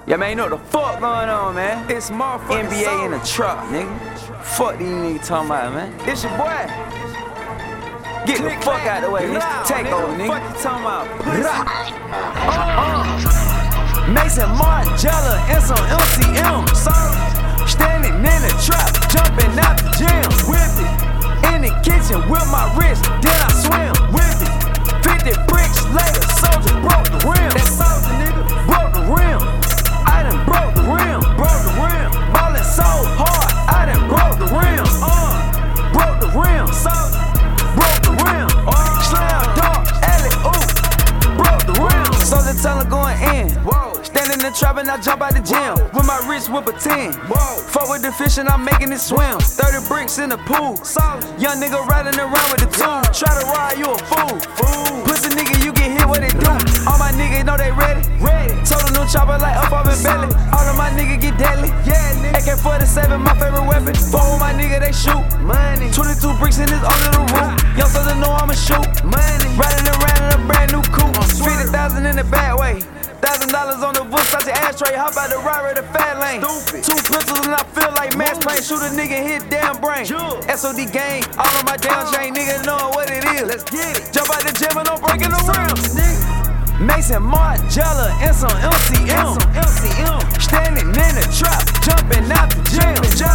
Yeah, man, you know what the fuck going on, man? It's motherfucking NBA in the truck, nigga. Fuck these niggas talking about, man. It's your boy. Get the fuck out the way, nigga. Take over, nigga. Fuck you talking about? Mason Margiela and some MCM. Standing in the trap, jumping out the gym. Whip it. In the kitchen with my wrist, then I swim. Whip it. 50 bricks later, soldier broke the rim. That soldier, nigga. Broke the rim. I done broke the rim. Broke the rim. Ballin' so hard, I done broke the rim. Broke the rim. Soldier. Broke the rim. Slam dunk, alley oop. Broke the rim. Soldier tunnel going in. Whoa. Standing in the trap and I jump out the gym. With my wrist whip a 10. Whoa. Fuck with the fish and I'm making it swim. 30 bricks in the pool. Soldier. Young nigga riding around with the tool. Try to ride, you a fool. Pussy nigga, you get hit, what it do? All my niggas know they ready. Told a new chopper like up off in belly. All of my niggas get deadly. Yeah, nigga. AK-47, my favorite weapon. Fuck with my nigga, they shoot. Money. 22 bricks in this under the roof. Young soldier know I'ma shoot. Money. Riding around in a brand new coupe. 50,000 in the bad way. $1,000 on the Versace ashtray. Hop out the robbery, the fat lane. Stupid. 2 pistols and I feel like mass pain. Shoot a nigga, hit damn brain. Sure. SOD gang, all on my damn chain. Nigga knowing what it is. Let's get it. Jump out the gym and I'm breaking the rims. Nigga. Mason Margiela and some MCM. Standing in the trap, jumping out the gym.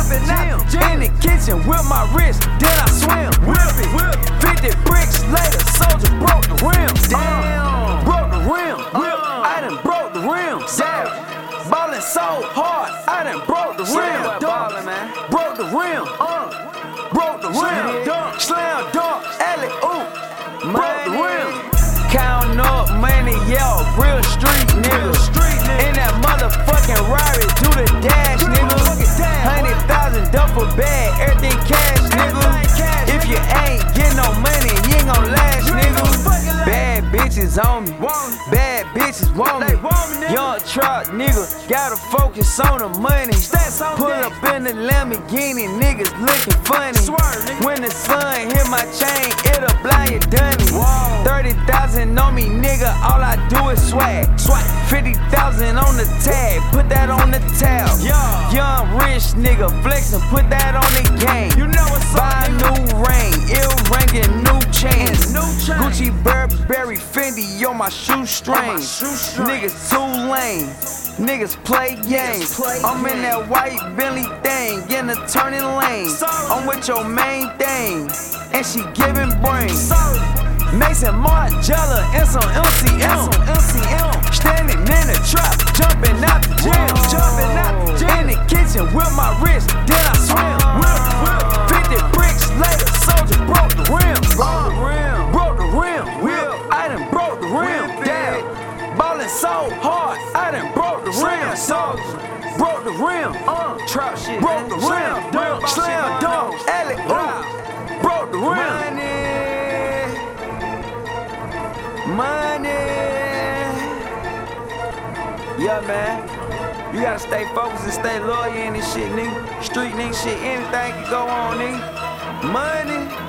In the kitchen with my wrist, then I swim. Whip it. 50 bricks later, soldier broke the rim. Damn. Broke the rim. I done broke the rim. Ballin' so hard, I done broke the rim. Ballin', man. Broke the rim. Broke the rim. Slam dunk, alley oop. Broke the rim. Counting up money, yo, real street nigga. In that motherfucking Rari, do the dash, nigga. 100,000 duffel bag, everything cash, nigga. If you ain't getting no money, you ain't gon' last, nigga. Bad bitches on me, bad bitches want me. Young truck nigga, gotta focus on the money. Pull up in the Lamborghini, niggas looking funny. When the sun hit my chain, it'll blind your dummy. 30,000 on me, nigga, all I do is swag. 50,000 on the tag, put that on the tab. Young rich nigga, flexin', put that on the game. You know what's up, buy a new ring, earring and new chains. Gucci, Burberry, Fendi, on my shoestrings. Niggas too lame. Niggas play games. I'm in that white Bentley thing, in the turning lane. I'm with your main thing, and she giving brains. Mason Margiela and some MCM. Standing in the trap, jumping out the gym. In the kitchen with my wrist, then I swim. 50 bricks later, soldier broke the rim. Broke the rim. I done broke the rim. Damn. Ballin' so hard, I done broke the rim. Broke the rim. Trap shit. Broke the rim. Slam dunk, alley oop. Broke the rim. Money. Yeah, man. You gotta stay focused and stay loyal in this shit, nigga. Street nigga shit, anything can go on, nigga. Money.